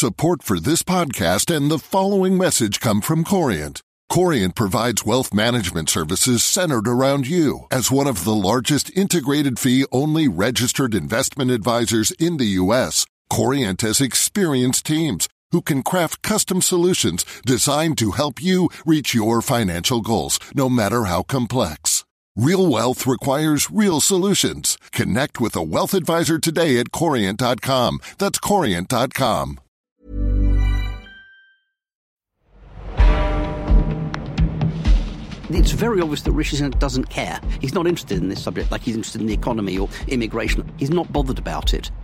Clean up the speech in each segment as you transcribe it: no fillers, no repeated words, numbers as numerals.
Support for this podcast and the following message come from Corient. Corient provides wealth management services centered around you. As one of the largest integrated fee-only registered investment advisors in the U.S., Corient has experienced teams who can craft custom solutions designed to help you reach your financial goals, no matter how complex. Real wealth requires real solutions. Connect with a wealth advisor today at Corient.com. That's Corient.com. It's very obvious that Rishi Sunak doesn't care. He's not interested in this subject like he's interested in the economy or immigration. He's not bothered about it.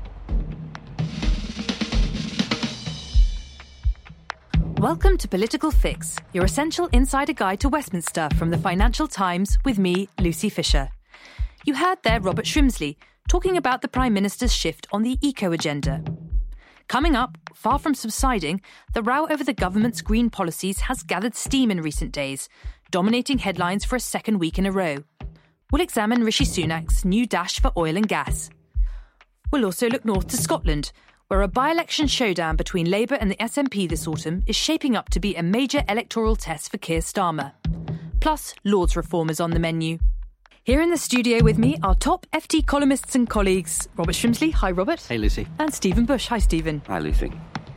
Welcome to Political Fix, your essential insider guide to Westminster from the Financial Times with me, Lucy Fisher. You heard there Robert Shrimsley talking about the Prime Minister's shift on the eco-agenda. Coming up, far from subsiding, the row over the government's green policies has gathered steam in recent days, dominating headlines for a second week in a row. We'll examine Rishi Sunak's new dash for oil and gas. We'll also look north to Scotland, where a by-election showdown between Labour and the SNP this autumn is shaping up to be a major electoral test for Keir Starmer. Plus, Lords reform is on the menu. Here in the studio with me are top FT columnists and colleagues, Robert Shrimsley. Hi, Robert. Hey, Lucy. And Stephen Bush. Hi, Stephen. Hi, Lucy.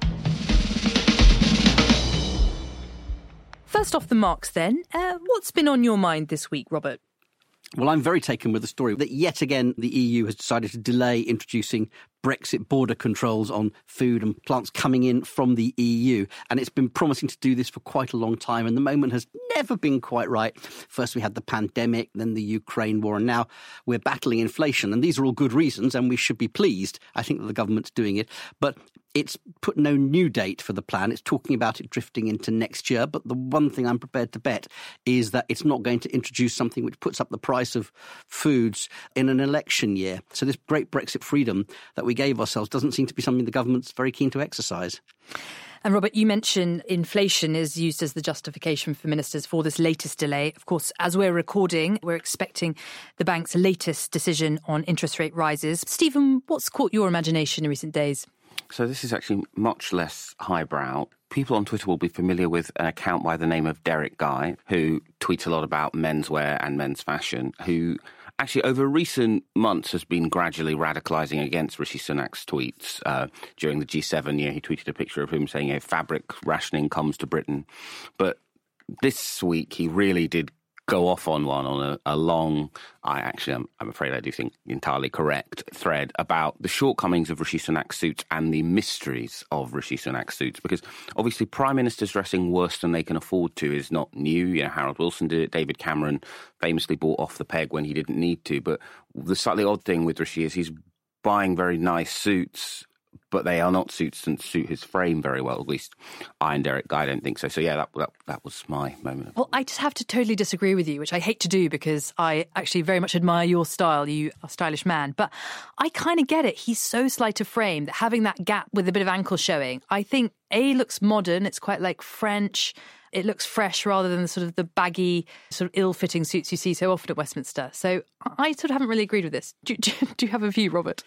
First off the marks then, what's been on your mind this week, Robert? Well, I'm very taken with the story that yet again the EU has decided to delay introducing Brexit border controls on food and plants coming in from the EU. And it's been promising to do this for quite a long time. And the moment has never been quite right. First we had the pandemic, then the Ukraine war, and now we're battling inflation. And these are all good reasons, and we should be pleased, I think, that the government's doing it. But it's put no new date for the plan. It's talking about it drifting into next year. But the one thing I'm prepared to bet is that it's not going to introduce something which puts up the price of foods in an election year. So this great Brexit freedom that we gave ourselves doesn't seem to be something the government's very keen to exercise. And Robert, you mentioned inflation is used as the justification for ministers for this latest delay. Of course, as we're recording, we're expecting the bank's latest decision on interest rate rises. Stephen, what's caught your imagination in recent days? So this is actually much less highbrow. People on Twitter will be familiar with an account by the name of Derek Guy, who tweets a lot about menswear and men's fashion, who actually over recent months has been gradually radicalising against Rishi Sunak's tweets. During the G7 year, he tweeted a picture of him saying, fabric rationing comes to Britain. But this week, he really did go off on a long, I'm afraid I do think entirely correct thread about the shortcomings of Rishi Sunak's suits and the mysteries of Rishi Sunak's suits. Because obviously prime ministers dressing worse than they can afford to is not new. You know, Harold Wilson did it. David Cameron famously bought off the peg when he didn't need to. But the slightly odd thing with Rishi is he's buying very nice suits, but they are not suits that suit his frame very well. At least I and Derek Guy don't think so. So yeah, that was my moment. Well, I just have to totally disagree with you, which I hate to do because I actually very much admire your style. You are a stylish man. But I kind of get it. He's so slight of frame that having that gap with a bit of ankle showing, I think, A, looks modern. It's quite like French. It looks fresh rather than the baggy, sort of ill-fitting suits you see so often at Westminster. So I sort of haven't really agreed with this. Do you have a view, Robert?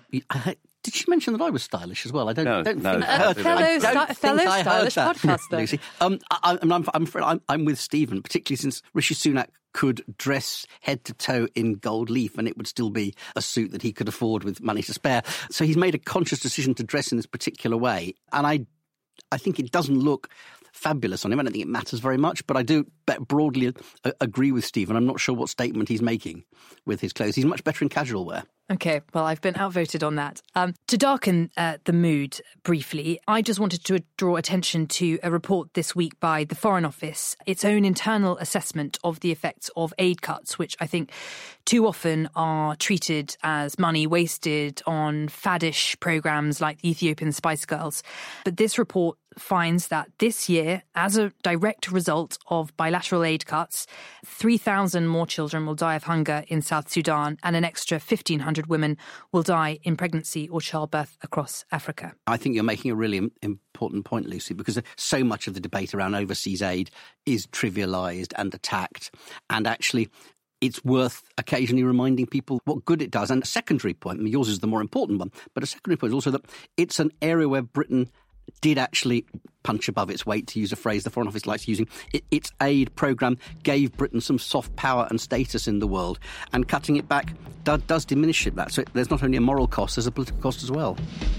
Did she mention that I was stylish as well? I don't think fellow stylish podcaster. Lucy. I'm with Stephen, particularly since Rishi Sunak could dress head to toe in gold leaf and it would still be a suit that he could afford with money to spare. So he's made a conscious decision to dress in this particular way. And I think it doesn't look fabulous on him. I don't think it matters very much, but I do broadly agree with Stephen. I'm not sure what statement he's making with his clothes. He's much better in casual wear. OK, well, I've been outvoted on that. To darken the mood briefly, I just wanted to draw attention to a report this week by the Foreign Office, its own internal assessment of the effects of aid cuts, which I think too often are treated as money wasted on faddish programmes like the Ethiopian Spice Girls. But this report finds that this year, as a direct result of bilateral aid cuts, 3,000 more children will die of hunger in South Sudan and an extra 1,500 women will die in pregnancy or childbirth across Africa. I think you're making a really important point, Lucy, because so much of the debate around overseas aid is trivialised and attacked. And actually, it's worth occasionally reminding people what good it does. And a secondary point, yours is the more important one, but a secondary point is also that it's an area where Britain did actually punch above its weight, to use a phrase the Foreign Office likes using. Its aid programme gave Britain some soft power and status in the world, and cutting it back does diminish it. So there's not only a moral cost, there's a political cost as well.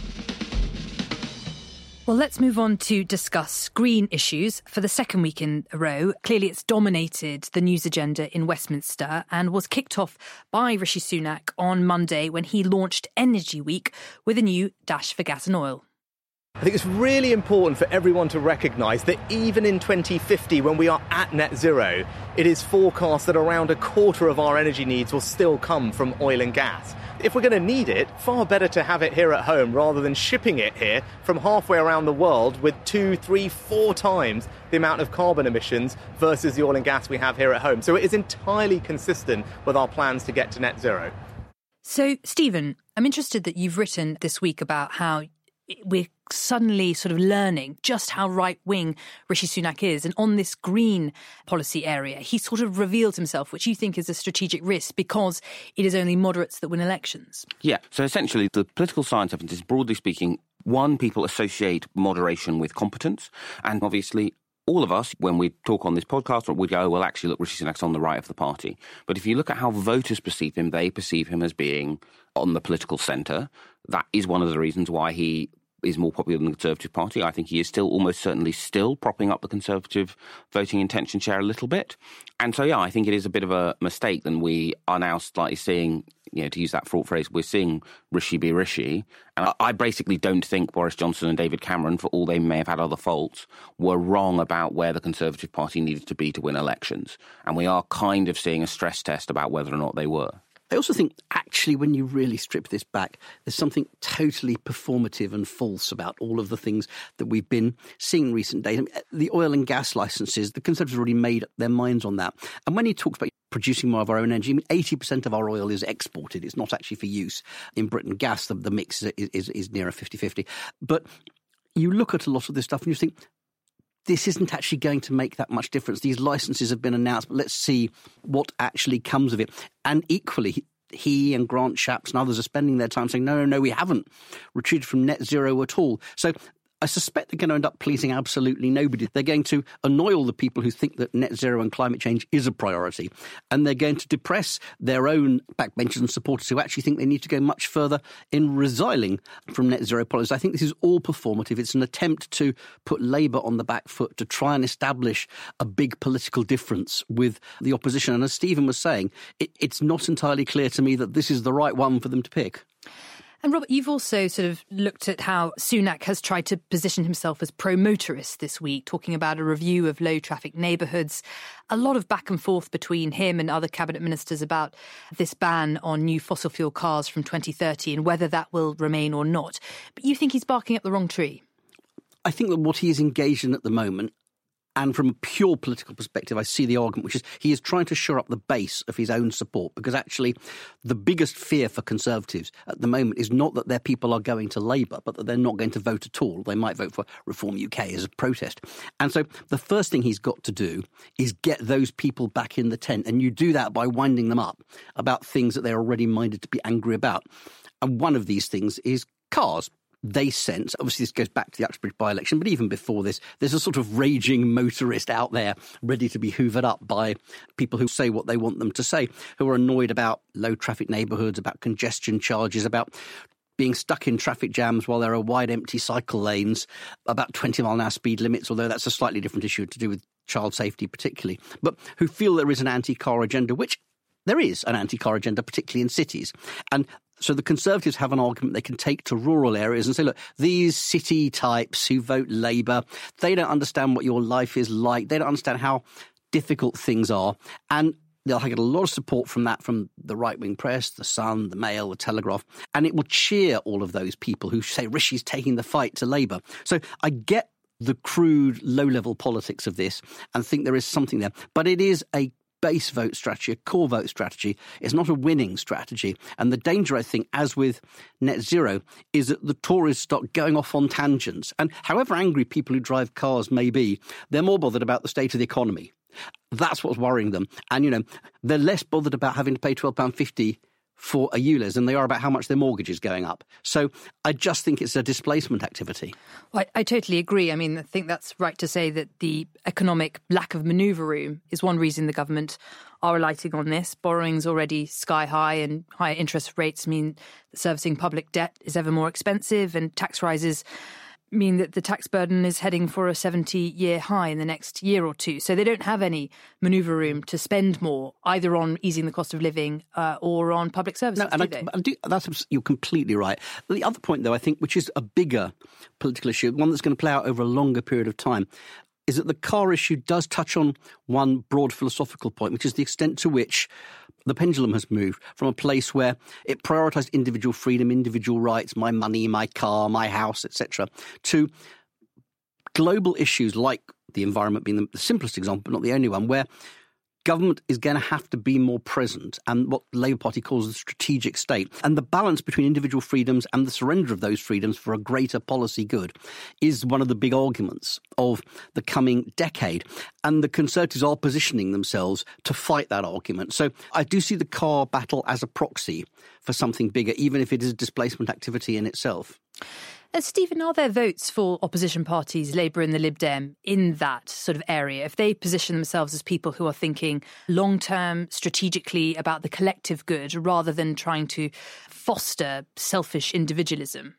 Well, let's move on to discuss green issues for the second week in a row. Clearly, it's dominated the news agenda in Westminster and was kicked off by Rishi Sunak on Monday when he launched Energy Week with a new dash for gas and oil. I think it's really important for everyone to recognise that even in 2050, when we are at net zero, it is forecast that around a quarter of our energy needs will still come from oil and gas. If we're going to need it, far better to have it here at home rather than shipping it here from halfway around the world with 2, 3, 4 times the amount of carbon emissions versus the oil and gas we have here at home. So it is entirely consistent with our plans to get to net zero. So, Stephen, I'm interested that you've written this week about how we're suddenly sort of learning just how right-wing Rishi Sunak is. And on this green policy area, he sort of revealed himself, which you think is a strategic risk because it is only moderates that win elections. Yeah, so essentially the political science of it is, broadly speaking, one, people associate moderation with competence. And obviously, all of us, when we talk on this podcast, we go, well, actually, look, Rishi Sunak's on the right of the party. But if you look at how voters perceive him, they perceive him as being on the political centre. That is one of the reasons why he is more popular than the Conservative Party. I think he is still almost certainly still propping up the Conservative voting intention share a little bit. And so, yeah, I think it is a bit of a mistake that we are now slightly seeing, to use that fraught phrase, we're seeing Rishi be Rishi. And I basically don't think Boris Johnson and David Cameron, for all they may have had other faults, were wrong about where the Conservative Party needed to be to win elections. And we are kind of seeing a stress test about whether or not they were. I also think, actually, when you really strip this back, there's something totally performative and false about all of the things that we've been seeing in recent days. I mean, the oil and gas licences, the Conservatives have already made up their minds on that. And when he talks about producing more of our own energy, I mean, 80% of our oil is exported. It's not actually for use in Britain. Gas, the mix is nearer 50-50. But you look at a lot of this stuff and you think, this isn't actually going to make that much difference. These licences have been announced, but let's see what actually comes of it. And equally, he and Grant Shapps and others are spending their time saying, no, we haven't retreated from net zero at all. So I suspect they're going to end up pleasing absolutely nobody. They're going to annoy all the people who think that net zero and climate change is a priority. And they're going to depress their own backbenchers and supporters who actually think they need to go much further in resiling from net zero policies. I think this is all performative. It's an attempt to put Labour on the back foot to try and establish a big political difference with the opposition. And as Stephen was saying, it's not entirely clear to me that this is the right one for them to pick. And Robert, you've also sort of looked at how Sunak has tried to position himself as pro-motorist this week, talking about a review of low-traffic neighbourhoods. A lot of back and forth between him and other cabinet ministers about this ban on new fossil fuel cars from 2030 and whether that will remain or not. But you think he's barking up the wrong tree? I think that what he is engaged in at the moment, and from a pure political perspective, I see the argument, which is he is trying to shore up the base of his own support, because actually the biggest fear for Conservatives at the moment is not that their people are going to Labour, but that they're not going to vote at all. They might vote for Reform UK as a protest. And so the first thing he's got to do is get those people back in the tent. And you do that by winding them up about things that they're already minded to be angry about. And one of these things is cars. They sense, obviously this goes back to the Uxbridge by-election, but even before this, there's a sort of raging motorist out there ready to be hoovered up by people who say what they want them to say, who are annoyed about low-traffic neighbourhoods, about congestion charges, about being stuck in traffic jams while there are wide empty cycle lanes, about 20-mile-an-hour speed limits, although that's a slightly different issue to do with child safety particularly, but who feel there is an anti-car agenda, which there is an anti-car agenda, particularly in cities. And so the Conservatives have an argument they can take to rural areas and say, look, these city types who vote Labour, they don't understand what your life is like. They don't understand how difficult things are. And they'll get a lot of support from that, from the right-wing press, the Sun, the Mail, the Telegraph. And it will cheer all of those people who say Rishi's taking the fight to Labour. So I get the crude, low-level politics of this and think there is something there. But it is a base vote strategy, a core vote strategy. It's not a winning strategy. And the danger, I think, as with net zero, is that the Tories start going off on tangents. And however angry people who drive cars may be, they're more bothered about the state of the economy. That's what's worrying them. And, they're less bothered about having to pay £12.50 for a ULEZ than they are about how much their mortgage is going up. So I just think it's a displacement activity. Well, I totally agree. I mean, I think that's right to say that the economic lack of manoeuvre room is one reason the government are alighting on this. Borrowing's already sky high, and higher interest rates mean that servicing public debt is ever more expensive, and tax rises mean that the tax burden is heading for a 70-year high in the next year or two. So they don't have any manoeuvre room to spend more, either on easing the cost of living or on public services, you're completely right. The other point, though, I think, which is a bigger political issue, one that's going to play out over a longer period of time, is that the car issue does touch on one broad philosophical point, which is the extent to which the pendulum has moved from a place where it prioritised individual freedom, individual rights, my money, my car, my house, etc., to global issues like the environment being the simplest example, but not the only one, where government is going to have to be more present, and what the Labour Party calls the strategic state. And the balance between individual freedoms and the surrender of those freedoms for a greater policy good is one of the big arguments of the coming decade. And the Conservatives are positioning themselves to fight that argument. So I do see the car battle as a proxy for something bigger, even if it is a displacement activity in itself. Stephen, are there votes for opposition parties, Labour and the Lib Dem, in that sort of area? If they position themselves as people who are thinking long-term, strategically about the collective good, rather than trying to foster selfish individualism?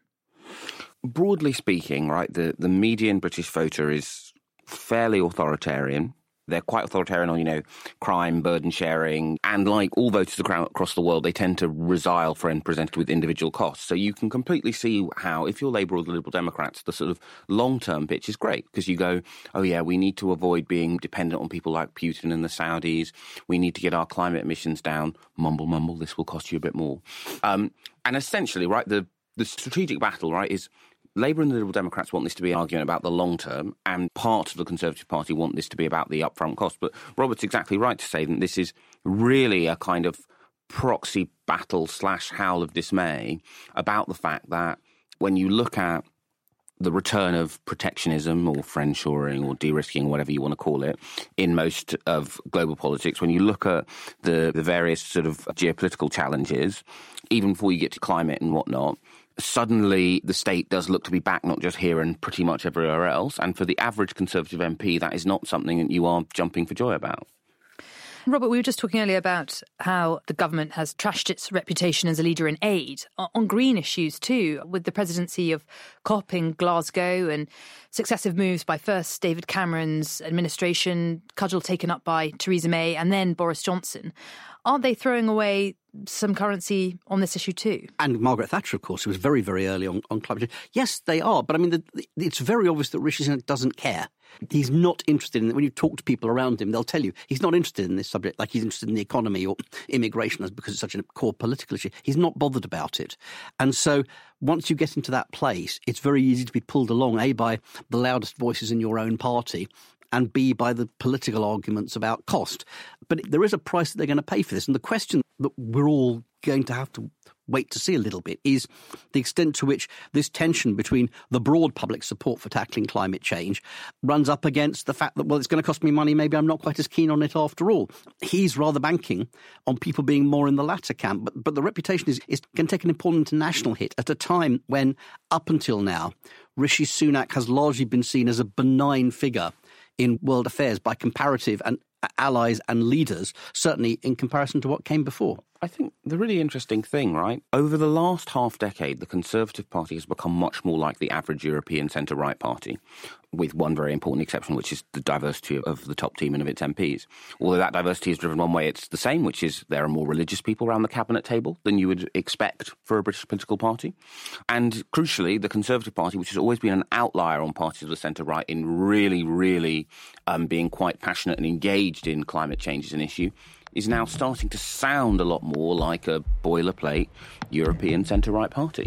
Broadly speaking, right, the median British voter is fairly authoritarian. They're quite authoritarian on, crime, burden sharing, and like all voters across the world, they tend to resile when presented with individual costs. So you can completely see how, if you're Labour or the Liberal Democrats, the sort of long-term pitch is great, because you go, oh yeah, we need to avoid being dependent on people like Putin and the Saudis. We need to get our climate emissions down. Mumble, mumble, this will cost you a bit more. And essentially, right, the strategic battle, right, is Labour and the Liberal Democrats want this to be an argument about the long term, and part of the Conservative Party want this to be about the upfront cost. But Robert's exactly right to say that this is really a kind of proxy battle / howl of dismay about the fact that when you look at the return of protectionism or friendshoring or de-risking, whatever you want to call it, in most of global politics, when you look at the various sort of geopolitical challenges, even before you get to climate and whatnot, suddenly the state does look to be back, not just here and pretty much everywhere else. And for the average Conservative MP, that is not something that you are jumping for joy about. Robert, we were just talking earlier about how the government has trashed its reputation as a leader in aid, on green issues too, with the presidency of COP in Glasgow and successive moves by first David Cameron's administration, cudgel taken up by Theresa May and then Boris Johnson. Aren't they throwing away some currency on this issue too? And Margaret Thatcher, of course, who was very, very early on climate change. Yes, they are. But I mean, it's very obvious that Rishi Sunak doesn't care. He's not interested in it. When you talk to people around him, they'll tell you he's not interested in this subject, like he's interested in the economy or immigration because it's such a core political issue. He's not bothered about it. And so once you get into that place, it's very easy to be pulled along, A, by the loudest voices in your own party, and B, by the political arguments about cost. But there is a price that they're going to pay for this. And the question that we're all going to have to wait to see a little bit is the extent to which this tension between the broad public support for tackling climate change runs up against the fact that, well, it's going to cost me money, maybe I'm not quite as keen on it after all. He's rather banking on people being more in the latter camp. But the reputation is going to take an important international hit at a time when, up until now, Rishi Sunak has largely been seen as a benign figure in world affairs by comparative and allies and leaders, certainly in comparison to what came before. I think the really interesting thing, right, over the last half decade, the Conservative Party has become much more like the average European centre-right party, with one very important exception, which is the diversity of the top team and of its MPs. Although that diversity is driven one way, it's the same, which is there are more religious people around the cabinet table than you would expect for a British political party. And crucially, the Conservative Party, which has always been an outlier on parties of the centre-right in really being quite passionate and engaged in climate change as an issue, is now starting to sound a lot more like a boilerplate European centre-right party.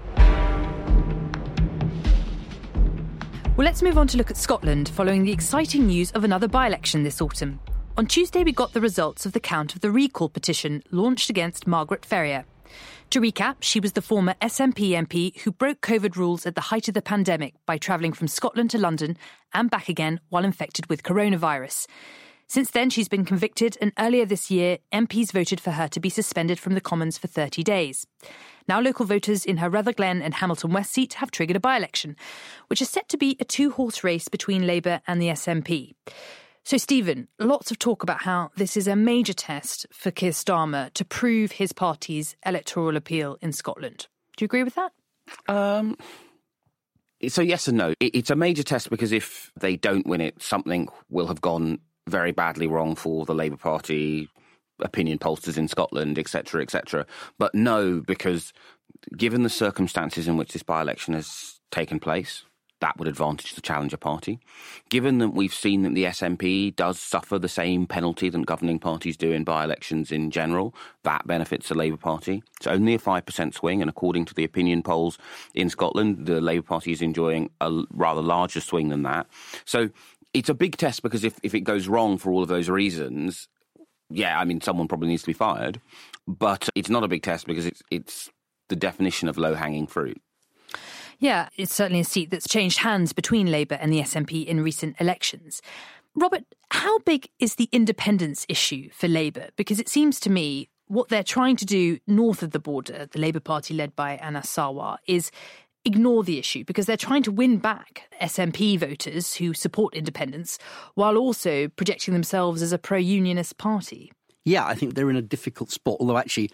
Well, let's move on to look at Scotland following the exciting news of another by-election this autumn. On Tuesday, we got the results of the count of the recall petition launched against Margaret Ferrier. To recap, she was the former SNP MP who broke COVID rules at the height of the pandemic by travelling from Scotland to London and back again while infected with coronavirus. Since then, she's been convicted, and earlier this year, MPs voted for her to be suspended from the Commons for 30 days. Now local voters in her Rutherglen and Hamilton West seat have triggered a by-election, which is set to be a two-horse race between Labour and the SNP. So, Stephen, lots of talk about how this is a major test for Keir Starmer to prove his party's electoral appeal in Scotland. Do you agree with that? So yes and no. It's a major test because if they don't win it, something will have gone very badly wrong for the Labour Party, opinion pollsters in Scotland, etc., etc. But no, because given the circumstances in which this by-election has taken place, that would advantage the challenger party. Given that we've seen that the SNP does suffer the same penalty that governing parties do in by-elections in general, that benefits the Labour Party. It's only a 5% swing, and according to the opinion polls in Scotland, the Labour Party is enjoying a rather larger swing than that. So it's a big test because if it goes wrong for all of those reasons, yeah, I mean, someone probably needs to be fired. But it's not a big test because it's the definition of low-hanging fruit. Yeah, it's certainly a seat that's changed hands between Labour and the SNP in recent elections. Robert, how big is the independence issue for Labour? Because it seems to me what they're trying to do north of the border, the Labour Party led by Anas Sarwar, is ignore the issue because they're trying to win back SNP voters who support independence while also projecting themselves as a pro-unionist party. Yeah, I think they're in a difficult spot, although actually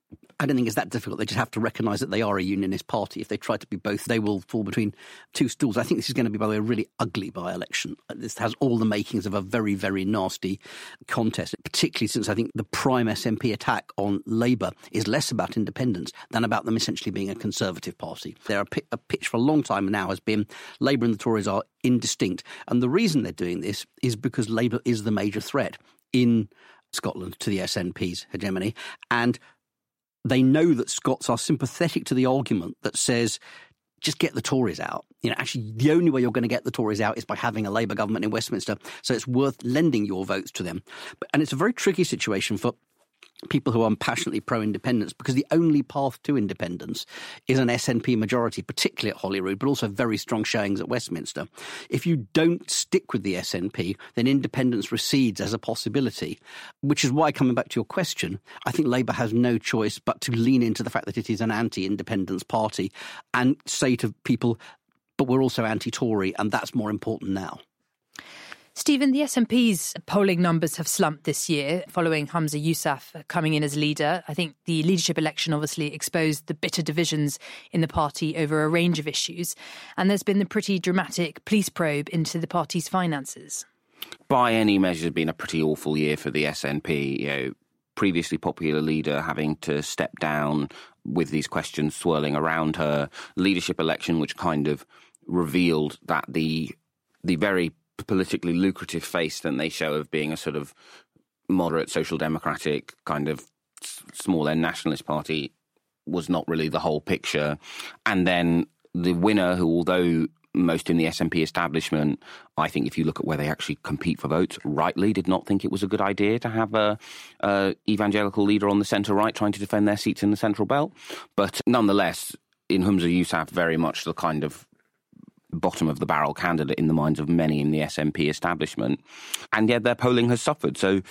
I don't think it's that difficult. They just have to recognise that they are a unionist party. If they try to be both, they will fall between two stools. I think this is going to be, by the way, a really ugly by-election. This has all the makings of a very, very nasty contest, particularly since I think the prime SNP attack on Labour is less about independence than about them essentially being a Conservative party. Their pitch for a long time now has been Labour and the Tories are indistinct. And the reason they're doing this is because Labour is the major threat in Scotland to the SNP's hegemony. And they know that Scots are sympathetic to the argument that says, just get the Tories out. You know, actually, the only way you're going to get the Tories out is by having a Labour government in Westminster. So it's worth lending your votes to them. And it's a very tricky situation for people who are passionately pro-independence because the only path to independence is an SNP majority, particularly at Holyrood, but also very strong showings at Westminster. If you don't stick with the SNP, then independence recedes as a possibility, which is why, coming back to your question, I think Labour has no choice but to lean into the fact that it is an anti-independence party and say to people, but we're also anti-Tory, and that's more important now. Stephen, the SNP's polling numbers have slumped this year following Humza Yousaf coming in as leader. I think the leadership election obviously exposed the bitter divisions in the party over a range of issues. And there's been the pretty dramatic police probe into the party's finances. By any measure, it's been a pretty awful year for the SNP. You know, previously popular leader having to step down with these questions swirling around her. Leadership election, which kind of revealed that the very politically lucrative face that they show of being a sort of moderate social democratic kind of small end nationalist party was not really the whole picture. And then the winner, who although most in the SNP establishment, I think if you look at where they actually compete for votes, rightly did not think it was a good idea to have a evangelical leader on the centre-right trying to defend their seats in the central belt. But nonetheless, in Humza Yousaf, very much the kind of bottom of the barrel candidate in the minds of many in the SNP establishment. And yet their polling has suffered. So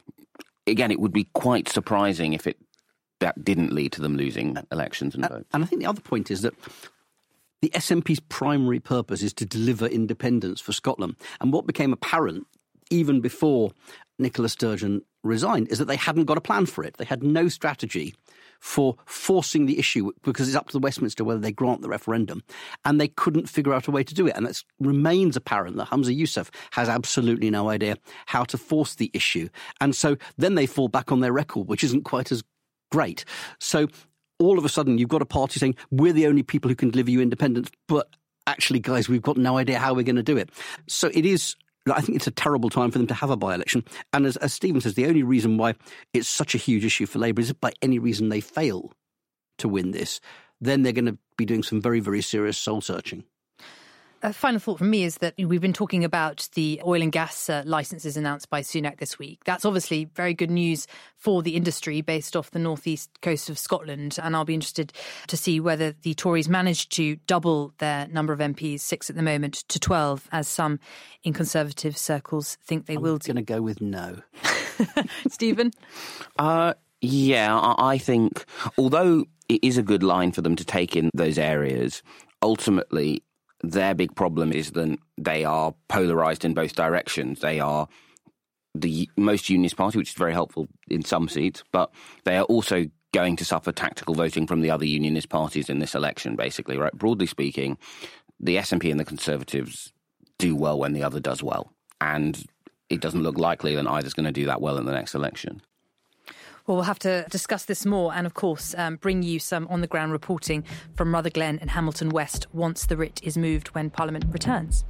again, it would be quite surprising if that didn't lead to them losing elections and votes. And I think the other point is that the SNP's primary purpose is to deliver independence for Scotland. And what became apparent even before Nicola Sturgeon resigned is that they hadn't got a plan for it. They had no strategy for forcing the issue because it's up to the Westminster whether they grant the referendum. And they couldn't figure out a way to do it. And it remains apparent that Humza Yousaf has absolutely no idea how to force the issue. And so then they fall back on their record, which isn't quite as great. So all of a sudden you've got a party saying, we're the only people who can deliver you independence. But actually, guys, we've got no idea how we're going to do it. So it is, I think it's a terrible time for them to have a by-election. And as Stephen says, the only reason why it's such a huge issue for Labour is if by any reason they fail to win this, then they're going to be doing some very, very serious soul-searching. A final thought from me is that we've been talking about the oil and gas licences announced by Sunak this week. That's obviously very good news for the industry based off the northeast coast of Scotland. And I'll be interested to see whether the Tories managed to double their number of MPs, 6 at the moment, to 12, as some in Conservative circles think they will do. I'm going to go with no. Stephen? Yeah, I think, although it is a good line for them to take in those areas, ultimately their big problem is that they are polarised in both directions. They are the most unionist party, which is very helpful in some seats, but they are also going to suffer tactical voting from the other unionist parties in this election, basically, right? Broadly speaking, the SNP and the Conservatives do well when the other does well. And it doesn't look likely that either's going to do that well in the next election. Well, we'll have to discuss this more and, of course, bring you some on-the-ground reporting from Rutherglen and Hamilton West once the writ is moved when Parliament returns.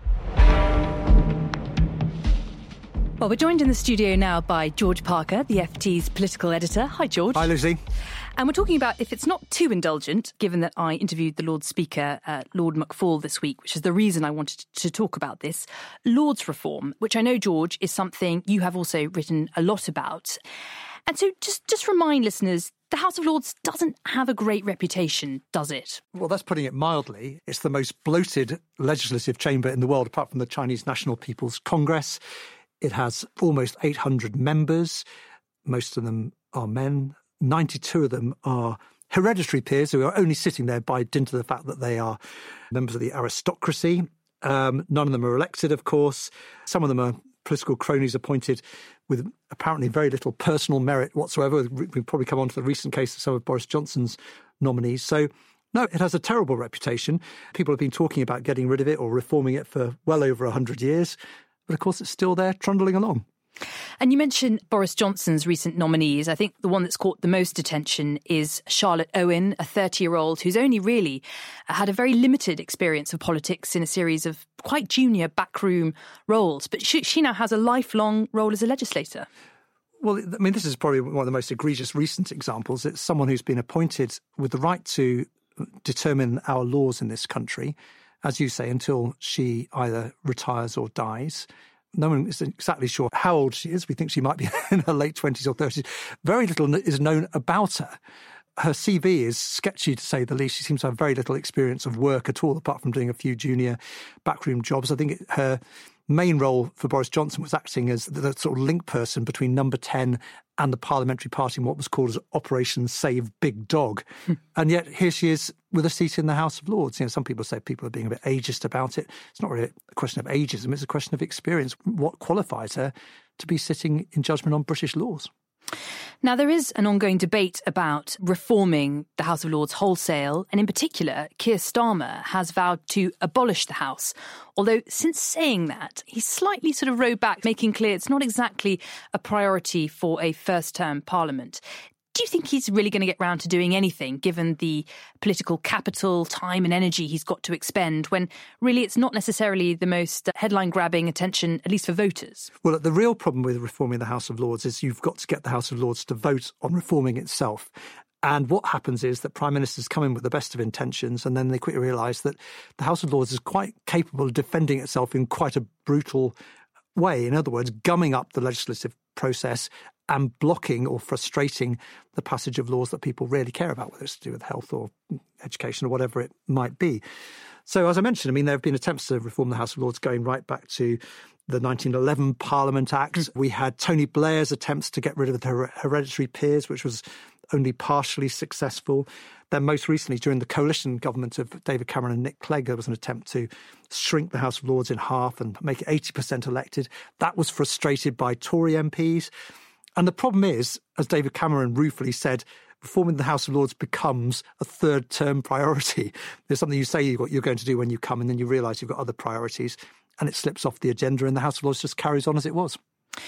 Well, we're joined in the studio now by George Parker, the FT's political editor. Hi, George. Hi, Lucy. And we're talking about if it's not too indulgent, given that I interviewed the Lord Speaker, Lord McFall, this week, which is the reason I wanted to talk about this, Lords reform, which I know, George, is something you have also written a lot about. And so just remind listeners, the House of Lords doesn't have a great reputation, does it? Well, that's putting it mildly. It's the most bloated legislative chamber in the world, apart from the Chinese National People's Congress. It has almost 800 members. Most of them are men. 92 of them are hereditary peers who are only sitting there by dint of the fact that they are members of the aristocracy. None of them are elected, of course. Some of them are political cronies appointed with apparently very little personal merit whatsoever. We'll probably come on to the recent case of some of Boris Johnson's nominees. So, no, it has a terrible reputation. People have been talking about getting rid of it or reforming it for well over 100 years. But, of course, it's still there trundling along. And you mentioned Boris Johnson's recent nominees. I think the one that's caught the most attention is Charlotte Owen, a 30-year-old who's only really had a very limited experience of politics in a series of quite junior backroom roles. But she now has a lifelong role as a legislator. Well, I mean, this is probably one of the most egregious recent examples. It's someone who's been appointed with the right to determine our laws in this country, as you say, until she either retires or dies. No one is exactly sure how old she is. We think she might be in her late 20s or 30s. Very little is known about her. Her CV is sketchy, to say the least. She seems to have very little experience of work at all, apart from doing a few junior backroom jobs. I think her main role for Boris Johnson was acting as the sort of link person between Number 10 and the parliamentary party in what was called as Operation Save Big Dog. And yet here she is with a seat in the House of Lords. You know, some people say people are being a bit ageist about it. It's not really a question of ageism, it's a question of experience. What qualifies her to be sitting in judgment on British laws? Now, there is an ongoing debate about reforming the House of Lords wholesale, and in particular, Keir Starmer has vowed to abolish the House. Although, since saying that, he's slightly sort of rowed back, making clear it's not exactly a priority for a first-term parliament. Do you think he's really going to get round to doing anything, given the political capital, time and energy he's got to expend, when really it's not necessarily the most headline-grabbing attention, at least for voters? Well, the real problem with reforming the House of Lords is you've got to get the House of Lords to vote on reforming itself. And what happens is that prime ministers come in with the best of intentions and then they quickly realise that the House of Lords is quite capable of defending itself in quite a brutal way. In other words, gumming up the legislative process and blocking or frustrating the passage of laws that people really care about, whether it's to do with health or education or whatever it might be. So, as I mentioned, I mean, there have been attempts to reform the House of Lords going right back to the 1911 Parliament Act. We had Tony Blair's attempts to get rid of the hereditary peers, which was only partially successful. Then most recently, during the coalition government of David Cameron and Nick Clegg, there was an attempt to shrink the House of Lords in half and make it 80% elected. That was frustrated by Tory MPs. And the problem is, as David Cameron ruefully said, reforming the House of Lords becomes a third-term priority. There's something you say you're going to do when you come, and then you realise you've got other priorities, and it slips off the agenda, and the House of Lords just carries on as it was.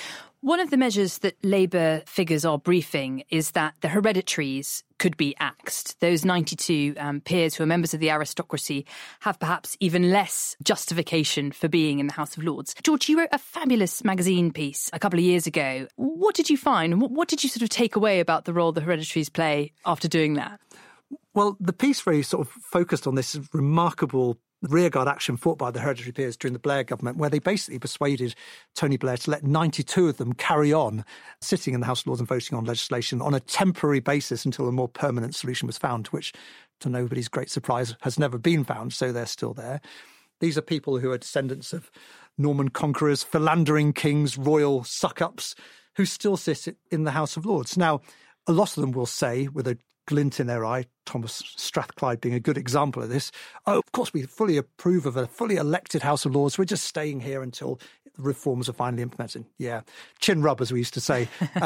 One of the measures that Labour figures are briefing is that the hereditaries could be axed. Those 92 peers who are members of the aristocracy have perhaps even less justification for being in the House of Lords. George, you wrote a fabulous magazine piece a couple of years ago. What did you find? What did you sort of take away about the role the hereditaries play after doing that? Well, the piece really sort of focused on this remarkable rearguard action fought by the hereditary peers during the Blair government, where they basically persuaded Tony Blair to let 92 of them carry on sitting in the House of Lords and voting on legislation on a temporary basis until a more permanent solution was found, which, to nobody's great surprise, has never been found, so they're still there. These are people who are descendants of Norman conquerors, philandering kings, royal suck-ups, who still sit in the House of Lords. Now, a lot of them will say, with a glint in their eye, Thomas Strathclyde being a good example of this, oh, of course, we fully approve of a fully elected House of Lords. We're just staying here until the reforms are finally implemented. Yeah, chin rub, as we used to say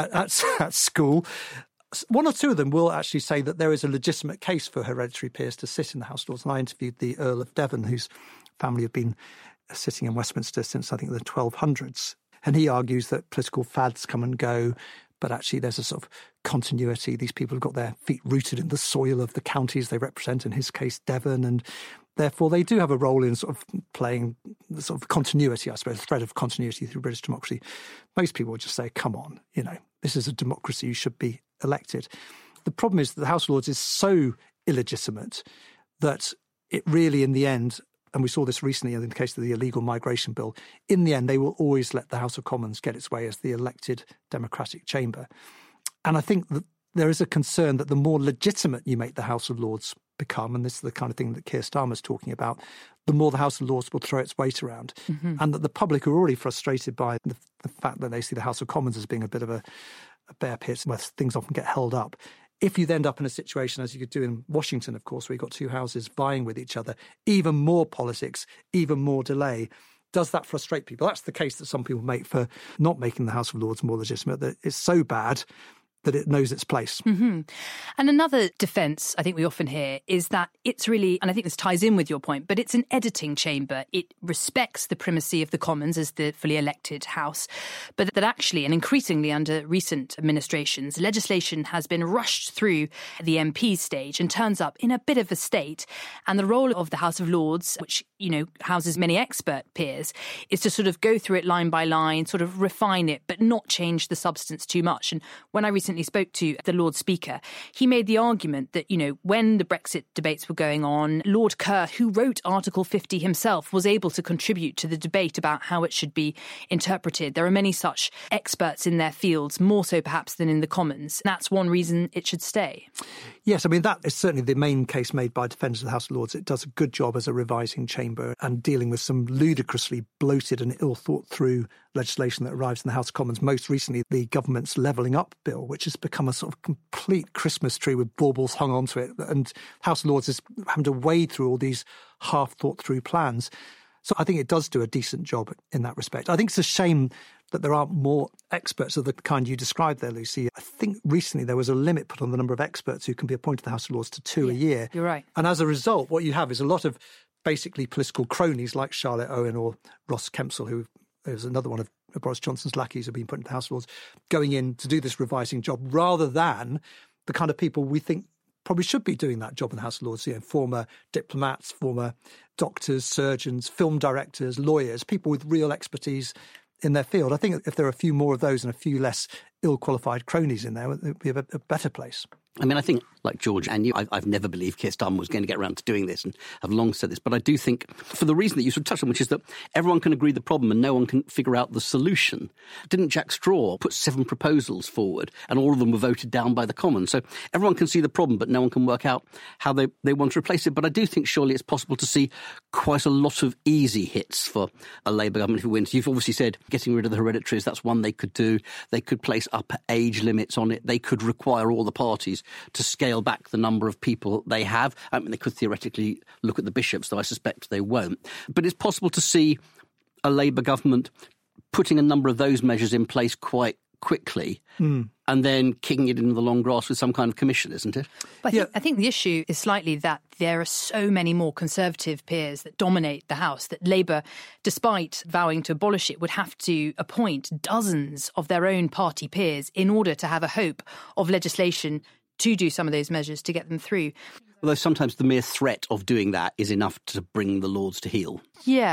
at school. One or two of them will actually say that there is a legitimate case for hereditary peers to sit in the House of Lords. And I interviewed the Earl of Devon, whose family have been sitting in Westminster since, I think, the 1200s. And he argues that political fads come and go, but actually there's a sort of continuity. These people have got their feet rooted in the soil of the counties they represent, in his case, Devon, and therefore they do have a role in sort of playing the sort of continuity, I suppose, thread of continuity through British democracy. Most people would just say, come on, this is a democracy, you should be elected. The problem is that the House of Lords is so illegitimate that it really, in the end, and we saw this recently in the case of the illegal migration bill, in the end, they will always let the House of Commons get its way as the elected democratic chamber. And I think that there is a concern that the more legitimate you make the House of Lords become, and this is the kind of thing that Keir Starmer's talking about, the more the House of Lords will throw its weight around. Mm-hmm. And that the public are already frustrated by the fact that they see the House of Commons as being a bit of a bear pit where things often get held up. If you end up in a situation, as you could do in Washington, of course, where you've got two houses vying with each other, even more politics, even more delay, does that frustrate people? That's the case that some people make for not making the House of Lords more legitimate, that it's so bad that it knows its place. Mm-hmm. And another defence I think we often hear is that it's really, and I think this ties in with your point, but it's an editing chamber. It respects the primacy of the Commons as the fully elected House, but that actually, and increasingly under recent administrations, legislation has been rushed through the MP stage and turns up in a bit of a state. And the role of the House of Lords, which, houses many expert peers, is to sort of go through it line by line, sort of refine it, but not change the substance too much. And when I recently spoke to the Lord Speaker, he made the argument that, when the Brexit debates were going on, Lord Kerr, who wrote Article 50 himself, was able to contribute to the debate about how it should be interpreted. There are many such experts in their fields, more so perhaps than in the Commons. That's one reason it should stay. Yes, I mean, that is certainly the main case made by defenders of the House of Lords. It does a good job as a revising chamber and dealing with some ludicrously bloated and ill-thought-through legislation that arrives in the House of Commons. Most recently, the government's Levelling Up bill, which has become a sort of complete Christmas tree with baubles hung onto it. And House of Lords is having to wade through all these half-thought-through plans. So I think it does do a decent job in that respect. I think it's a shame that there aren't more experts of the kind you described there, Lucy. I think recently there was a limit put on the number of experts who can be appointed to the House of Lords to 2 a year. You're right. And as a result, what you have is a lot of basically political cronies like Charlotte Owen or Ross Kempsell, who is another one of Boris Johnson's lackeys who have been put into the House of Lords, going in to do this revising job rather than the kind of people we think probably should be doing that job in the House of Lords, former diplomats, former doctors, surgeons, film directors, lawyers, people with real expertise in their field. I think if there are a few more of those and a few less ill-qualified cronies in there, it would be a better place. I mean, I think, like George and you, I've never believed Keir Starmer was going to get around to doing this, and I've long said this. But I do think, for the reason that you sort of touched on, which is that everyone can agree the problem and no one can figure out the solution. Didn't Jack Straw put 7 proposals forward, and all of them were voted down by the Commons? So everyone can see the problem, but no one can work out how they want to replace it. But I do think surely it's possible to see quite a lot of easy hits for a Labour government who wins. You've obviously said getting rid of the hereditaries, that's one they could do. They could place upper age limits on it. They could require all the parties to scale back the number of people they have. I mean, they could theoretically look at the bishops, though I suspect they won't. But it's possible to see a Labour government putting a number of those measures in place quite quickly and then kicking it into the long grass with some kind of commission, isn't it? But I think the issue is slightly that there are so many more Conservative peers that dominate the House that Labour, despite vowing to abolish it, would have to appoint dozens of their own party peers in order to have a hope of legislation to do some of those measures to get them through. Although sometimes the mere threat of doing that is enough to bring the Lords to heel. Yeah,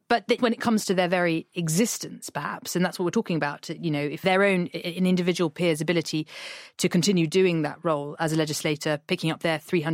But when it comes to their very existence, perhaps, and that's what we're talking about, if their own, an individual peer's ability to continue doing that role as a legislator, picking up their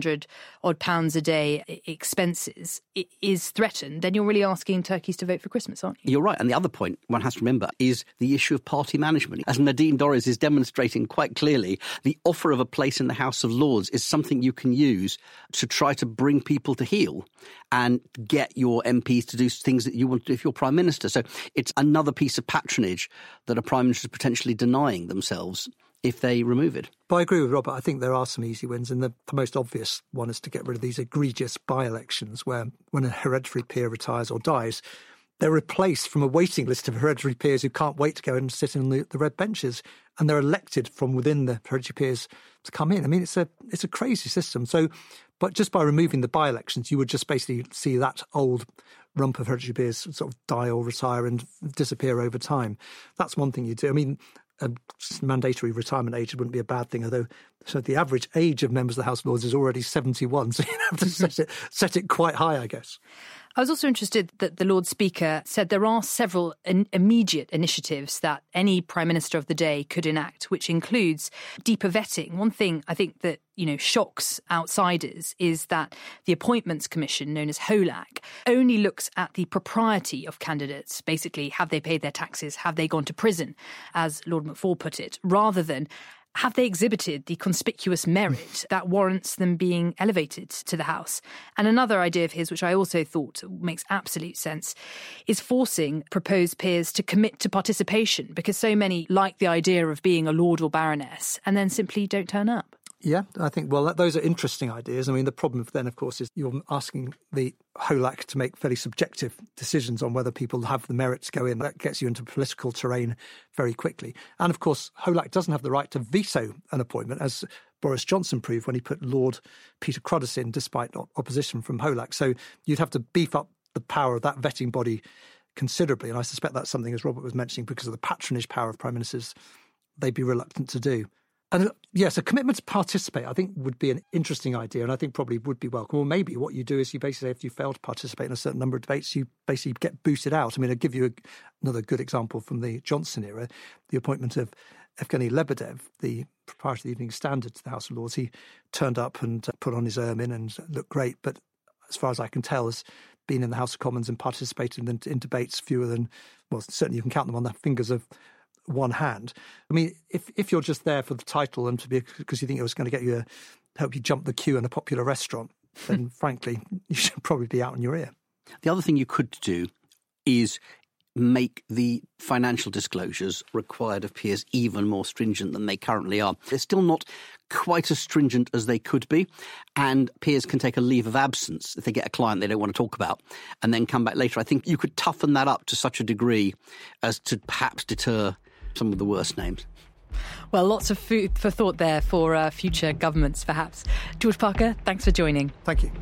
£300 a day expenses is threatened, then you're really asking turkeys to vote for Christmas, aren't you? You're right. And the other point one has to remember is the issue of party management. As Nadine Dorries is demonstrating quite clearly, the offer of a place in the House of Lords is something you can use to try to bring people to heel and get your MPs to do things that you want to do if you're Prime Minister. So it's another piece of patronage that a Prime Minister is potentially denying themselves if they remove it. But I agree with Robert. I think there are some easy wins, and the most obvious one is to get rid of these egregious by-elections where when a hereditary peer retires or dies, they're replaced from a waiting list of hereditary peers who can't wait to go and sit in the red benches, and they're elected from within the hereditary peers to come in. I mean, it's a crazy system. So, but just by removing the by-elections, you would just basically see that old rump of hereditary peers sort of die or retire and disappear over time. That's one thing you do. I mean, a mandatory retirement age wouldn't be a bad thing, although so the average age of members of the House of Lords is already 71, so you'd have to set it quite high, I guess. I was also interested that the Lord Speaker said there are several immediate initiatives that any Prime Minister of the day could enact, which includes deeper vetting. One thing I think that, shocks outsiders is that the Appointments Commission, known as HOLAC, only looks at the propriety of candidates. Basically, have they paid their taxes? Have they gone to prison, as Lord McFall put it, rather than have they exhibited the conspicuous merit that warrants them being elevated to the House? And another idea of his, which I also thought makes absolute sense, is forcing proposed peers to commit to participation, because so many like the idea of being a Lord or Baroness and then simply don't turn up. Yeah, I think, those are interesting ideas. I mean, the problem then, of course, is you're asking the HOLAC to make fairly subjective decisions on whether people have the merit to go in. That gets you into political terrain very quickly. And, of course, HOLAC doesn't have the right to veto an appointment, as Boris Johnson proved when he put Lord Peter Cruddas in, despite opposition from HOLAC. So you'd have to beef up the power of that vetting body considerably. And I suspect that's something, as Robert was mentioning, because of the patronage power of Prime Ministers, they'd be reluctant to do. And yes, a commitment to participate, I think, would be an interesting idea, and I think probably would be welcome. Or maybe what you do is you basically, if you fail to participate in a certain number of debates, you basically get booted out. I mean, I'll give you another good example from the Johnson era, the appointment of Evgeny Lebedev, the proprietor of the Evening Standard, to the House of Lords. He turned up and put on his ermine and looked great, but as far as I can tell, has been in the House of Commons and participated in debates fewer than, certainly you can count them on the fingers of one hand. I mean, if you're just there for the title and because you think it was going to help you jump the queue in a popular restaurant, then frankly, you should probably be out on your ear. The other thing you could do is make the financial disclosures required of peers even more stringent than they currently are. They're still not quite as stringent as they could be, and peers can take a leave of absence if they get a client they don't want to talk about and then come back later. I think you could toughen that up to such a degree as to perhaps deter some of the worst names. Well, lots of food for thought there for future governments, perhaps. George Parker, thanks for joining. Thank you.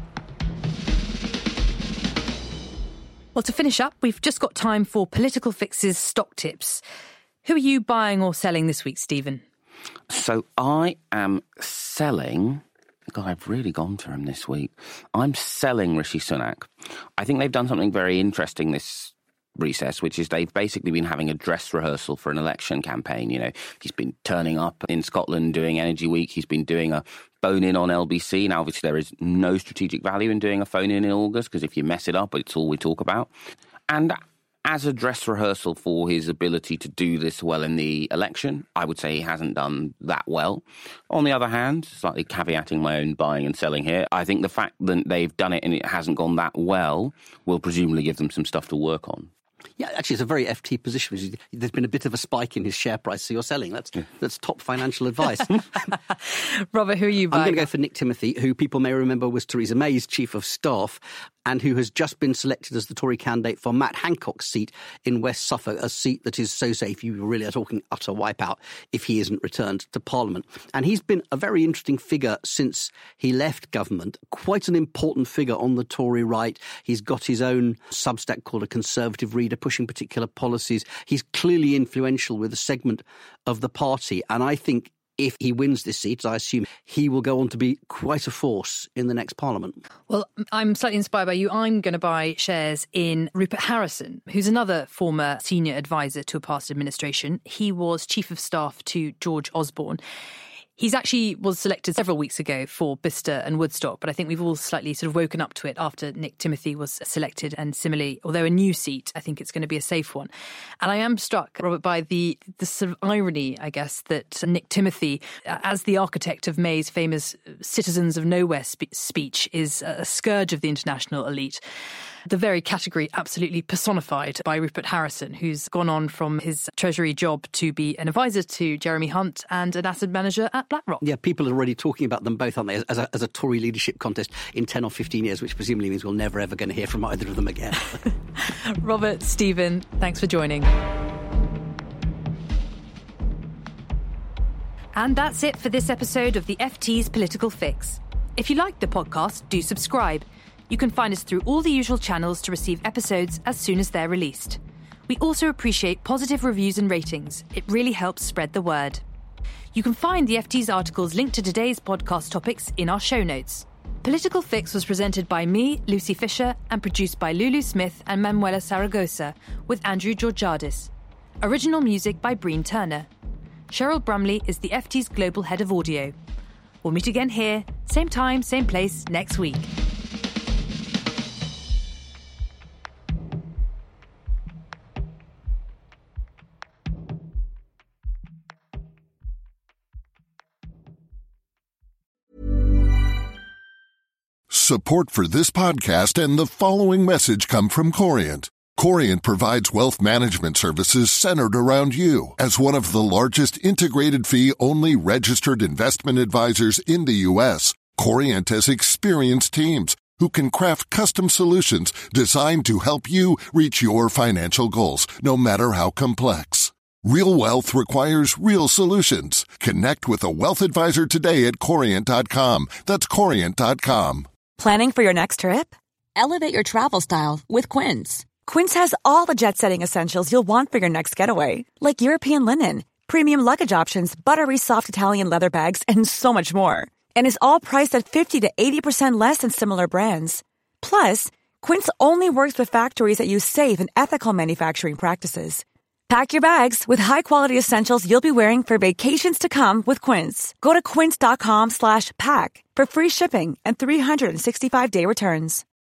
Well, to finish up, we've just got time for Political Fix's stock tips. Who are you buying or selling this week, Stephen? So I am selling... God, I've really gone for him this week. I'm selling Rishi Sunak. I think they've done something very interesting this recess, which is they've basically been having a dress rehearsal for an election campaign. He's been turning up in Scotland doing Energy Week. He's been doing a phone-in on LBC. Now, obviously, there is no strategic value in doing a phone-in August, because if you mess it up, it's all we talk about. And as a dress rehearsal for his ability to do this well in the election, I would say he hasn't done that well. On the other hand, slightly caveating my own buying and selling here, I think the fact that they've done it and it hasn't gone that well will presumably give them some stuff to work on. Yeah, actually, it's a very FT position. There's been a bit of a spike in his share price, so you're selling. That's top financial advice. Robert, who are you buying? I'm going to go for Nick Timothy, who people may remember was Theresa May's chief of staff and who has just been selected as the Tory candidate for Matt Hancock's seat in West Suffolk, a seat that is so safe you really are talking utter wipeout if he isn't returned to Parliament. And he's been a very interesting figure since he left government, quite an important figure on the Tory right. He's got his own Substack called A Conservative Reader, pushing particular policies. He's clearly influential with a segment of the party, and I think if he wins this seat, I assume he will go on to be quite a force in the next Parliament. Well, I'm slightly inspired by you. I'm going to buy shares in Rupert Harrison, who's another former senior advisor to a past administration. He was chief of staff to George Osborne. He's actually was selected several weeks ago for Bicester and Woodstock, but I think we've all slightly sort of woken up to it after Nick Timothy was selected. And similarly, although a new seat, I think it's going to be a safe one. And I am struck, Robert, by the sort of irony, I guess, that Nick Timothy, as the architect of May's famous Citizens of Nowhere speech, is a scourge of the international elite. The very category absolutely personified by Rupert Harrison, who's gone on from his Treasury job to be an advisor to Jeremy Hunt and an asset manager at BlackRock. Yeah, people are already talking about them both, aren't they, as a Tory leadership contest in 10 or 15 years, which presumably means we'll never ever going to hear from either of them again. Robert, Stephen, thanks for joining. And that's it for this episode of the FT's Political Fix. If you like the podcast, do subscribe. You can find us through all the usual channels to receive episodes as soon as they're released. We also appreciate positive reviews and ratings. It really helps spread the word. You can find the FT's articles linked to today's podcast topics in our show notes. Political Fix was presented by me, Lucy Fisher, and produced by Lulu Smith and Manuela Saragosa, with Andrew Georgiadis. Original music by Breen Turner. Cheryl Brumley is the FT's Global Head of Audio. We'll meet again here, same time, same place, next week. Support for this podcast and the following message come from Corient. Corient provides wealth management services centered around you. As one of the largest integrated fee-only registered investment advisors in the U.S., Corient has experienced teams who can craft custom solutions designed to help you reach your financial goals, no matter how complex. Real wealth requires real solutions. Connect with a wealth advisor today at Corient.com. That's Corient.com. Planning for your next trip? Elevate your travel style with Quince. Quince has all the jet-setting essentials you'll want for your next getaway, like European linen, premium luggage options, buttery soft Italian leather bags, and so much more. And is all priced at 50 to 80% less than similar brands. Plus, Quince only works with factories that use safe and ethical manufacturing practices. Pack your bags with high-quality essentials you'll be wearing for vacations to come with Quince. Go to quince.com/pack for free shipping and 365-day returns.